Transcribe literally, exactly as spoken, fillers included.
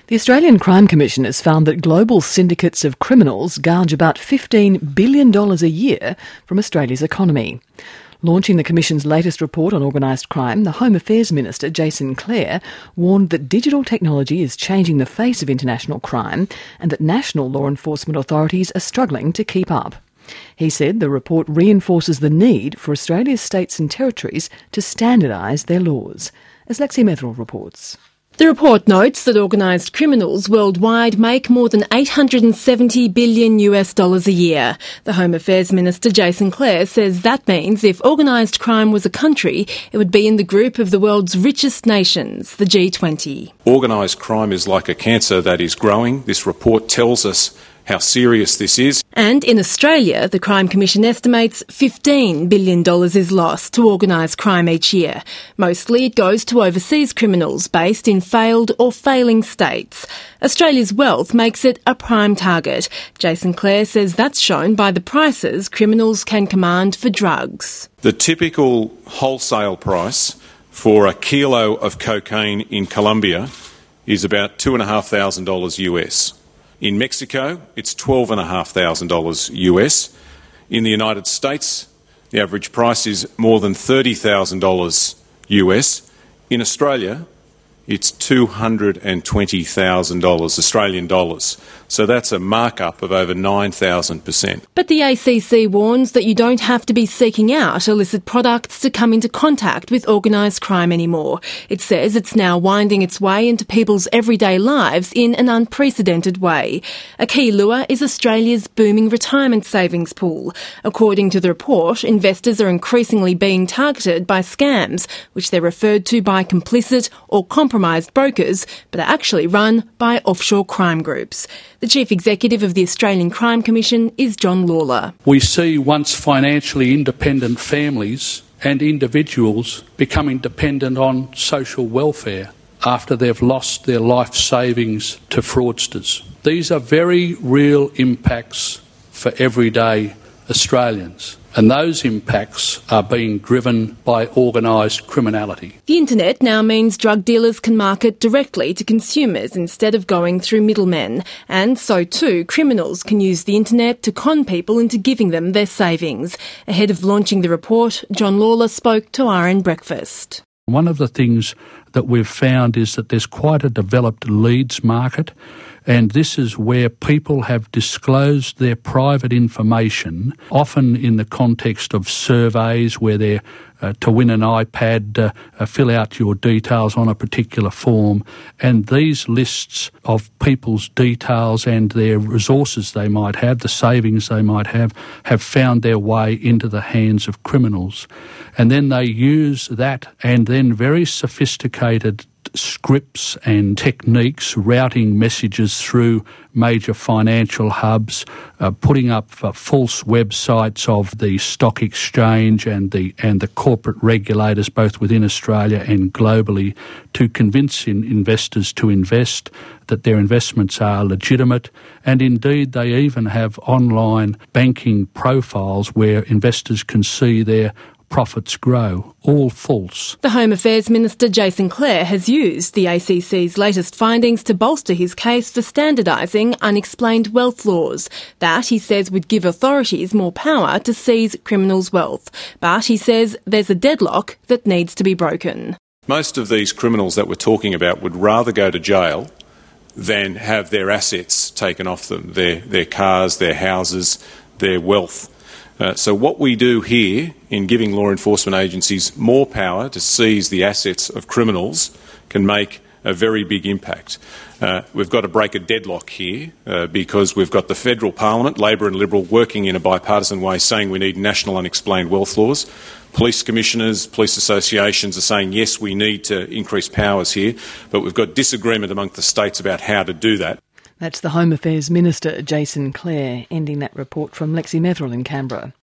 The Australian Crime Commission has found that global syndicates of criminals gouge about fifteen billion dollars a year from Australia's economy. Launching the Commission's latest report on organised crime, the Home Affairs Minister, Jason Clare, warned that digital technology is changing the face of international crime and that national law enforcement authorities are struggling to keep up. He said the report reinforces the need for Australia's states and territories to standardise their laws. As Lexi Metherell reports. The report notes that organised criminals worldwide make more than eight hundred seventy billion US dollars a year. The Home Affairs Minister, Jason Clare, says that means if organised crime was a country, it would be in the group of the world's richest nations, the G twenty. Organised crime is like a cancer that is growing. This report tells us how serious this is. And in Australia, the Crime Commission estimates fifteen billion dollars is lost to organised crime each year. Mostly it goes to overseas criminals based in failed or failing states. Australia's wealth makes it a prime target. Jason Clare says that's shown by the prices criminals can command for drugs. The typical wholesale price for a kilo of cocaine in Colombia is about two thousand five hundred dollars US. In Mexico, it's twelve thousand five hundred dollars US. In the United States, the average price is more than thirty thousand dollars US. In Australia, it's two hundred twenty thousand dollars Australian dollars. So that's a markup of over nine thousand percent. But the A C C warns that you don't have to be seeking out illicit products to come into contact with organised crime anymore. It says it's now winding its way into people's everyday lives in an unprecedented way. A key lure is Australia's booming retirement savings pool. According to the report, investors are increasingly being targeted by scams, which they're referred to by complicit or compromised brokers, but are actually run by offshore crime groups. The Chief Executive of the Australian Crime Commission is John Lawler. We see once financially independent families and individuals becoming dependent on social welfare after they've lost their life savings to fraudsters. These are very real impacts for everyday Australians. And those impacts are being driven by organised criminality. The internet now means drug dealers can market directly to consumers instead of going through middlemen. And so too, criminals can use the internet to con people into giving them their savings. Ahead of launching the report, John Lawler spoke to R N Breakfast. One of the things that we've found is that there's quite a developed leads market, and this is where people have disclosed their private information, often in the context of surveys where they're uh, to win an iPad, uh, uh, fill out your details on a particular form, and these lists of people's details and their resources they might have, the savings they might have, have found their way into the hands of criminals. And then they use that and then very sophisticated scripts and techniques, routing messages through major financial hubs, uh, putting up uh, false websites of the stock exchange and the and the corporate regulators, both within Australia and globally, to convince in investors to invest, that their investments are legitimate, and indeed they even have online banking profiles where investors can see their profits grow. All false. The Home Affairs Minister, Jason Clare, has used the A C C's latest findings to bolster his case for standardising unexplained wealth laws. That, he says, would give authorities more power to seize criminals' wealth. But he says there's a deadlock that needs to be broken. Most of these criminals that we're talking about would rather go to jail than have their assets taken off them, their, their cars, their houses, their wealth. Uh, so what we do here in giving law enforcement agencies more power to seize the assets of criminals can make a very big impact. Uh, we've got to break a deadlock here uh, because we've got the federal parliament, Labor and Liberal, working in a bipartisan way saying we need national unexplained wealth laws. Police commissioners, police associations are saying, yes, we need to increase powers here, but we've got disagreement among the states about how to do that. That's the Home Affairs Minister, Jason Clare, ending that report from Lexi Metherell in Canberra.